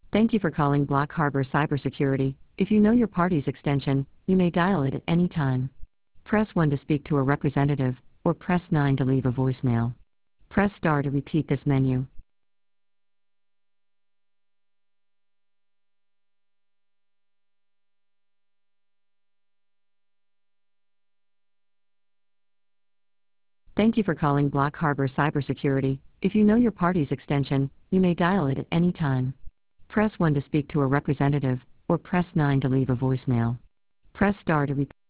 Thank you for calling Block Harbor Cybersecurity. If you know your party's extension, you may dial it at any time. Press 1 to speak to a representative, or press 9 to leave a voicemail. Press star to repeat this menu. Thank you for calling Block Harbor Cybersecurity. If you know your party's extension, you may dial it at any time. Press 1 to speak to a representative, or press 9 to leave a voicemail. Press star to repeat.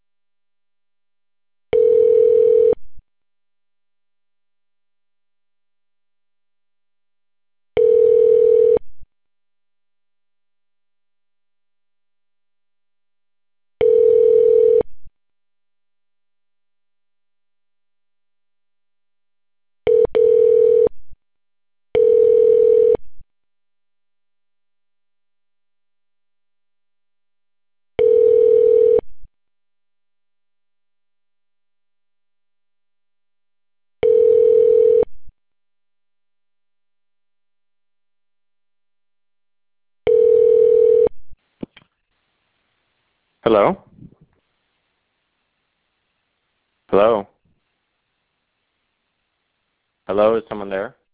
Hello? Hello? Hello, is someone there?